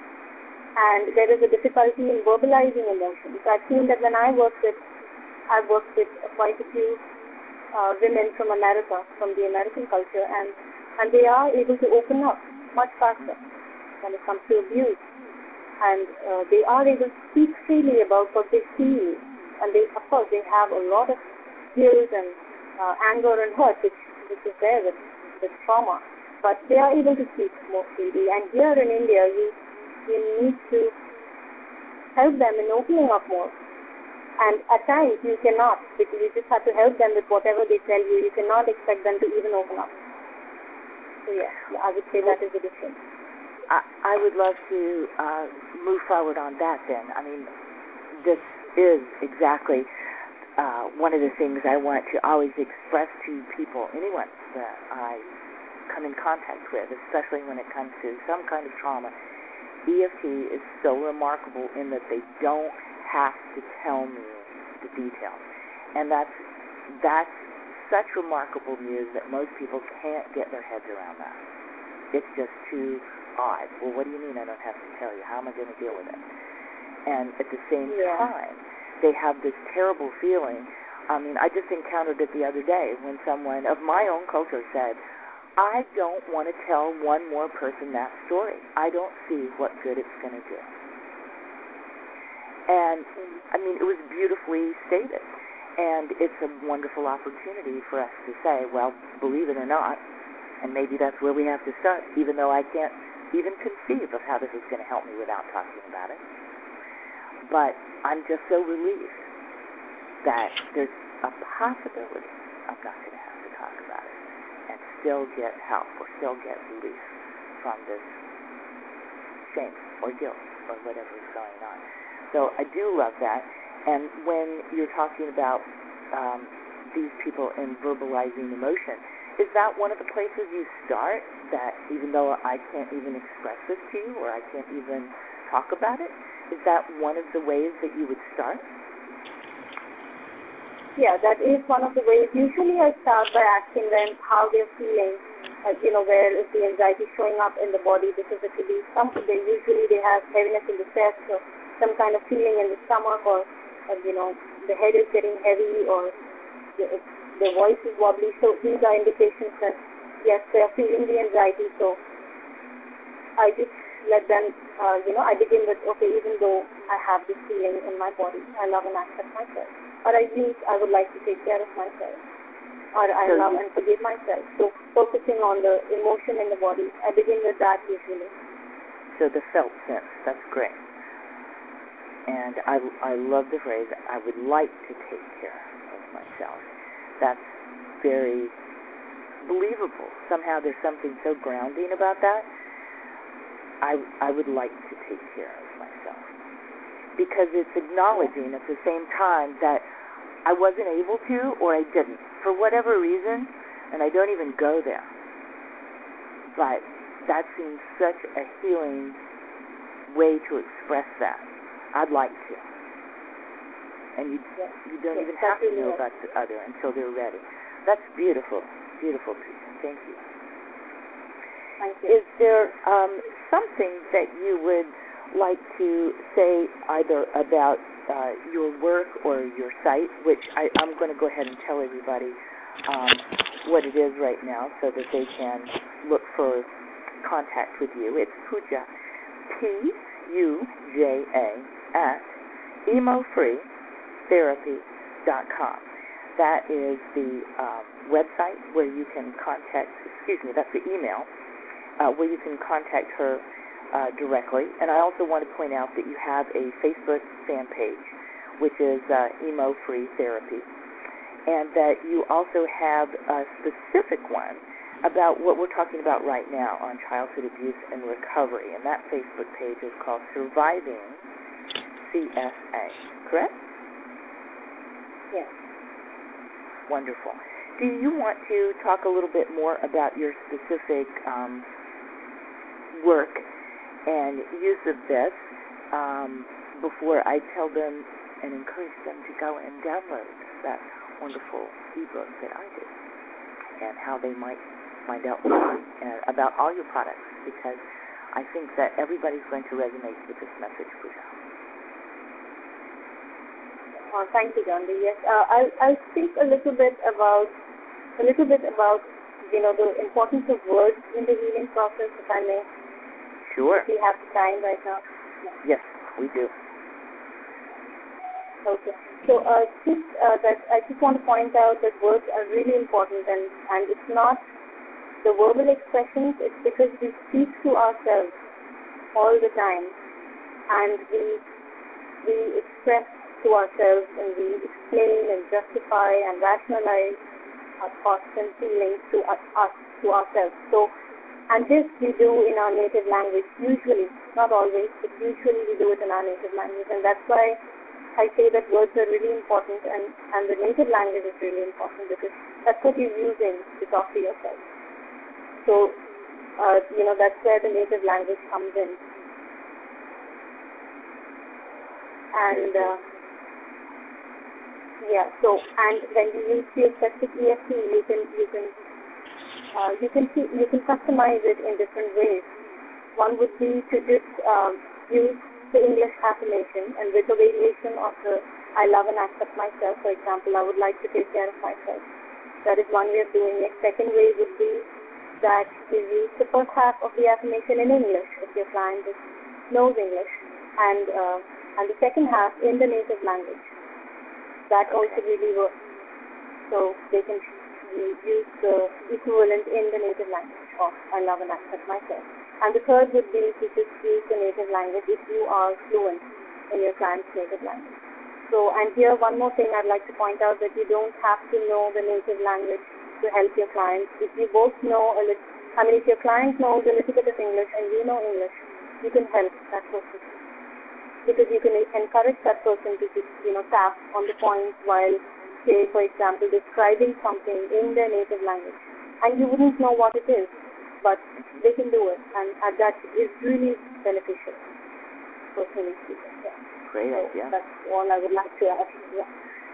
and there is a difficulty in verbalizing emotions. So I've seen that when I work with, I've worked with quite a few uh, women from America, from the American culture, and and they are able to open up much faster when it comes to abuse. And uh, they are able to speak freely about what they feel. And they, of course, they have a lot of guilt and uh, anger and hurt, which, which is there with, with trauma. But they are able to speak more freely. And here in India, you, you need to help them in opening up more. And at times, you cannot, because you just have to help them with whatever they tell you. You cannot expect them to even open up. So, yes, I would say that is the difference. I would love to uh, move forward on that then. I mean, this is exactly uh, one of the things I want to always express to people, anyone that I come in contact with, especially when it comes to some kind of trauma. E F T is so remarkable in that they don't have to tell me the details. And that's, that's such remarkable news that most people can't get their heads around that. It's just too odd. Well, what do you mean I don't have to tell you? How am I going to deal with it? And at the same yeah. time, they have this terrible feeling. I mean, I just encountered it the other day when someone of my own culture said, I don't want to tell one more person that story. I don't see what good it's going to do. And, I mean, it was beautifully stated. And it's a wonderful opportunity for us to say, well, believe it or not, and maybe that's where we have to start, even though I can't even conceive of how this is going to help me without talking about it. But I'm just so relieved that there's a possibility I'm not going to have to talk about it and still get help or still get relief from this shame or guilt or whatever is going on. So I do love that. And when you're talking about um, these people in verbalizing emotion, is that one of the places you start, that even though I can't even express this to you or I can't even talk about it, is that one of the ways that you would start? Yeah, that is one of the ways. Usually I start by asking them how they're feeling, uh, you know, where is the anxiety showing up in the body, because it could be something. They usually they have heaviness in the chest or some kind of feeling in the stomach, or, uh, you know, the head is getting heavy, or the, their voice is wobbly. So these are indications that, yes, they're feeling the anxiety. So I just let them, uh, you know, I begin with, okay, even though I have this feeling in my body, I love and accept myself. Or I use, I would like to take care of myself. Or I so love and forgive myself. So focusing on the emotion in the body, I begin with that usually. So the felt sense, that's great. And I, I love the phrase, I would like to take care of myself. That's very believable. Somehow there's something so grounding about that. I, I would like to take care of myself. Because it's acknowledging at the same time that I wasn't able to, or I didn't, for whatever reason, and I don't even go there. But that seems such a healing way to express that. I'd like to. And you, yes. you don't yes, even have to know about the other until they're ready. That's beautiful, beautiful, Teresa. Thank you. Thank you. Is there um, something that you would like to say either about uh, your work or your site, which I, I'm going to go ahead and tell everybody um, what it is right now so that they can look for contact with you. It's Puja, P U J A, at emo free therapy dot com. That is the um, website where you can contact, excuse me, that's the email, uh, where you can contact her Uh, directly. And I also want to point out that you have a Facebook fan page, which is uh, Emo Free Therapy, and that you also have a specific one about what we're talking about right now on childhood abuse and recovery, and that Facebook page is called Surviving C S A, correct? Yes. Wonderful. Do you want to talk a little bit more about your specific um, work and use of this um, before I tell them and encourage them to go and download that wonderful ebook that I did, and how they might find out more uh, about all your products, because I think that everybody's going to resonate with this message, Puja. Oh, thank you, Gandhi. Yes, uh, I'll, I'll speak a little bit about a little bit about you know the importance of words in the healing process, if I may. Sure. Do you have the time right now? Yes, we do. Okay. So uh, just uh, that I just want to point out that words are really important, and, and it's not the verbal expressions. It's because we speak to ourselves all the time, and we we express to ourselves, and we explain and justify and rationalize our thoughts and feelings to us, us to ourselves. So. And this we do in our native language, usually, not always, but usually we do it in our native language. And that's why I say that words are really important, and, and the native language is really important, because that's what you're using to talk to yourself. So, uh, you know, that's where the native language comes in. And, uh, yeah, so, and when you use the specific E F T, you can, you can, Uh, you can see, you can customize it in different ways. One would be to just um, use the English affirmation, and with a variation of the I love and accept myself. For example, I would like to take care of myself. That is one way of doing it. Second way would be that you use the first half of the affirmation in English if your client just knows English, and uh, and the second half in the native language. That also really works. So they can use the equivalent in the native language of I love and accept myself. And the third would be to just use the native language if you are fluent in your client's native language. So, and here one more thing I'd like to point out, that you don't have to know the native language to help your clients. If you both know a little, I mean, if your client knows a little bit of English and you know English, you can help that person. Because you can encourage that person to just, you know, tap on the points while, say, for example, describing something in their native language. And you wouldn't know what it is, but they can do it, and uh, that is really beneficial. personally speaking. Yeah. Great so idea. That's all I would like to ask. Yeah.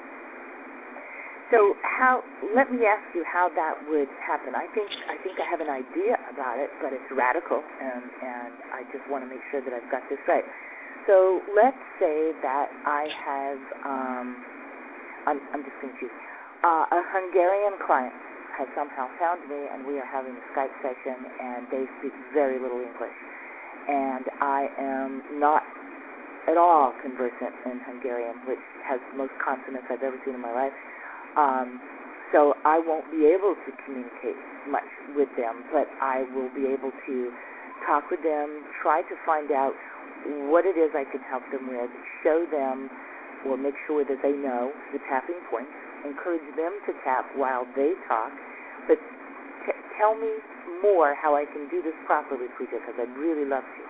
So how? Let me ask you how that would happen. I think I think I have an idea about it, but it's radical, and and I just want to make sure that I've got this right. So let's say that I have, um, I'm, I'm just going to choose, uh, a Hungarian client has somehow found me, and we are having a Skype session, and they speak very little English. And I am not at all conversant in Hungarian, which has the most consonants I've ever seen in my life. Um, so I won't be able to communicate much with them, but I will be able to talk with them, try to find out what it is I can help them with, show them or make sure that they know the tapping points, encourage them to tap while they talk, but t- tell me more how I can do this properly, Pooja, because I'd really love to.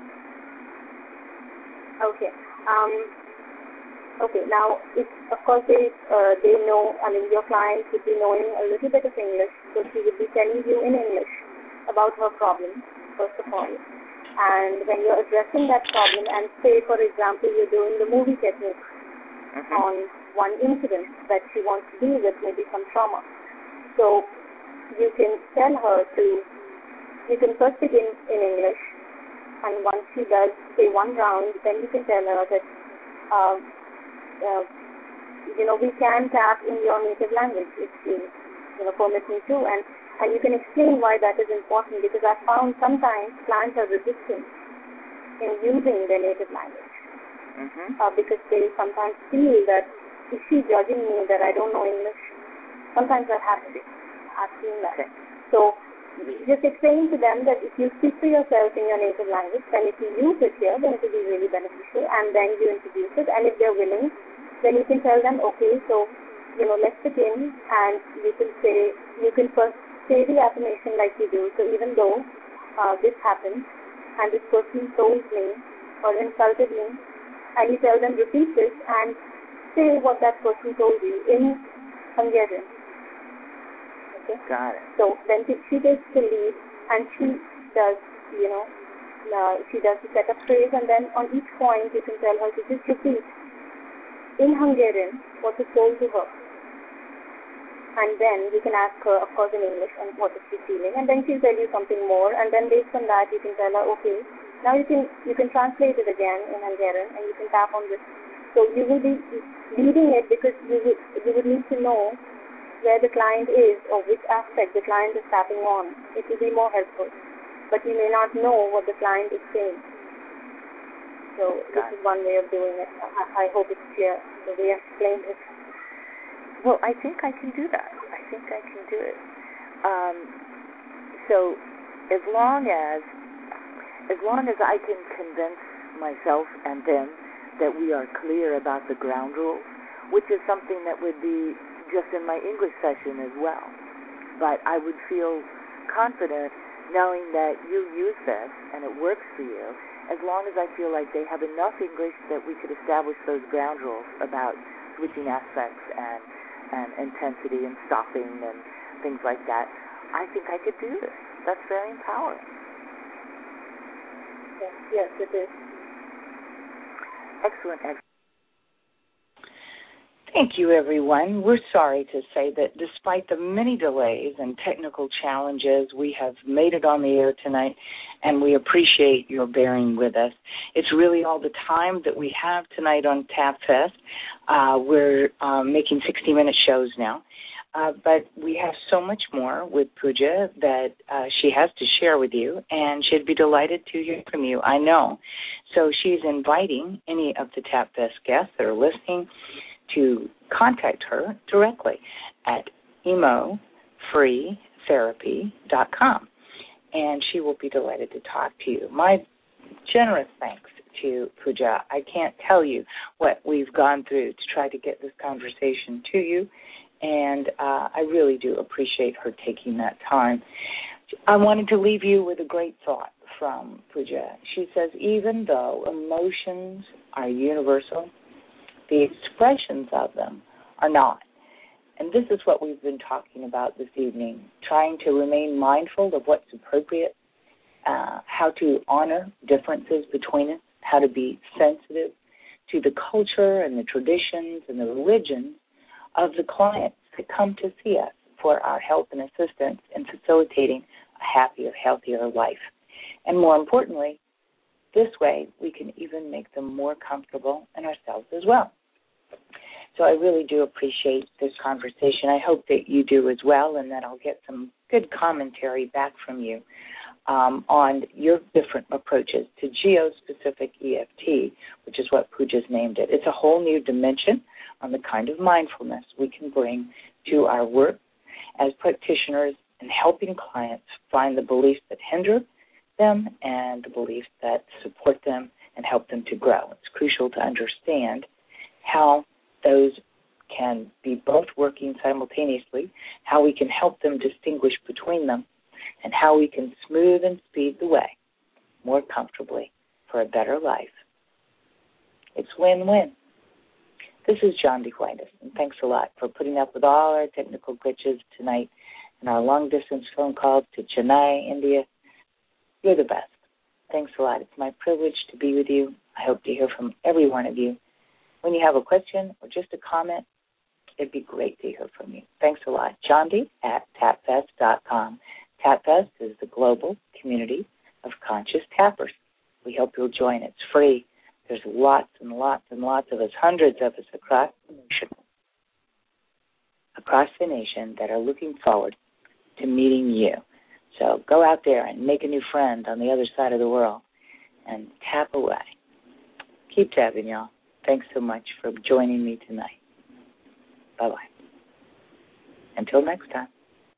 Okay. Um, okay, now, it's, of course, they, uh, they know, I mean, your client would be knowing a little bit of English, so she would be telling you in English about her problem, first of all. And when you're addressing that problem, and say, for example, you're doing the movie technique mm-hmm. on one incident that she wants to deal with, maybe some trauma. So you can tell her to, you can first begin in English, and once she does, say, one round, then you can tell her that, uh, uh, you know, we can tap in your native language if you, you know, permit me to. And And you can explain why that is important, because I found sometimes clients are resistant in using their native language mm-hmm. uh, because they sometimes feel that, is she judging me that I don't know English? Sometimes that happens. I've seen that. Okay. So just explain to them that if you speak to yourself in your native language, then if you use it here, then it will be really beneficial, and then you introduce it. And if they're willing, then you can tell them, okay, so, you know, let's begin, and you can say, you can first say the affirmation like you do. So even though uh, this happened and this person told me or insulted me, and you tell them repeat this and say what that person told you in Hungarian. Okay? Got it. So then she, she takes the lead and she does, you know, uh, she does the setup phrase, and then on each point you can tell her to just repeat in Hungarian what is told to her. And then you can ask her, of course, in English, and what is she feeling, and then she'll tell you something more, and then based on that, you can tell her, okay, now you can you can translate it again in Hungarian, and you can tap on this. So you will be leading it because you would, you would need to know where the client is or which aspect the client is tapping on. It will be more helpful. But you may not know what the client is saying. So this is one way of doing it. I, I hope it's clear the way I explained it. Well, I think I can do that. I think I can do it. Um, so, as long as, as long as I can convince myself and them that we are clear about the ground rules, which is something that would be just in my English session as well. But I would feel confident knowing that you use this and it works for you, as long as I feel like they have enough English that we could establish those ground rules about switching aspects and and intensity and stopping and things like that. I think I could do this. That's very empowering. Yes, yes, it is. Excellent, excellent. Thank you, everyone. We're sorry to say that despite the many delays and technical challenges, we have made it on the air tonight, and we appreciate your bearing with us. It's really all the time that we have tonight on TapFest. Uh, we're um, making sixty-minute shows now, uh, but we have so much more with Pooja that uh, she has to share with you, and she'd be delighted to hear from you, I know. So she's inviting any of the TapFest guests that are listening to contact her directly at emo free therapy dot com, and she will be delighted to talk to you. My generous thanks to Pooja. I can't tell you what we've gone through to try to get this conversation to you, and uh, I really do appreciate her taking that time. I wanted to leave you with a great thought from Pooja. She says, even though emotions are universal, the expressions of them are not. And this is what we've been talking about this evening, trying to remain mindful of what's appropriate, uh, how to honor differences between us, how to be sensitive to the culture and the traditions and the religions of the clients that come to see us for our help and assistance in facilitating a happier, healthier life. And more importantly, this way we can even make them more comfortable in ourselves as well. So I really do appreciate this conversation. I hope that you do as well, and that I'll get some good commentary back from you um, on your different approaches to geo-specific E F T, which is what Pooja's named it. It's a whole new dimension on the kind of mindfulness we can bring to our work as practitioners in helping clients find the beliefs that hinder them and the beliefs that support them and help them to grow. It's crucial to understand how those can be both working simultaneously, how we can help them distinguish between them, and how we can smooth and speed the way more comfortably for a better life. It's win-win. This is John DeQuaitis, and thanks a lot for putting up with all our technical glitches tonight and our long-distance phone calls to Chennai, India. You're the best. Thanks a lot. It's my privilege to be with you. I hope to hear from every one of you. When you have a question or just a comment, it'd be great to hear from you. Thanks a lot. John D at tapfest dot com. TapFest is the global community of conscious tappers. We hope you'll join. It's free. There's lots and lots and lots of us, hundreds of us across the nation, across the nation that are looking forward to meeting you. So go out there and make a new friend on the other side of the world and tap away. Keep tapping, y'all. Thanks so much for joining me tonight. Bye-bye. Until next time.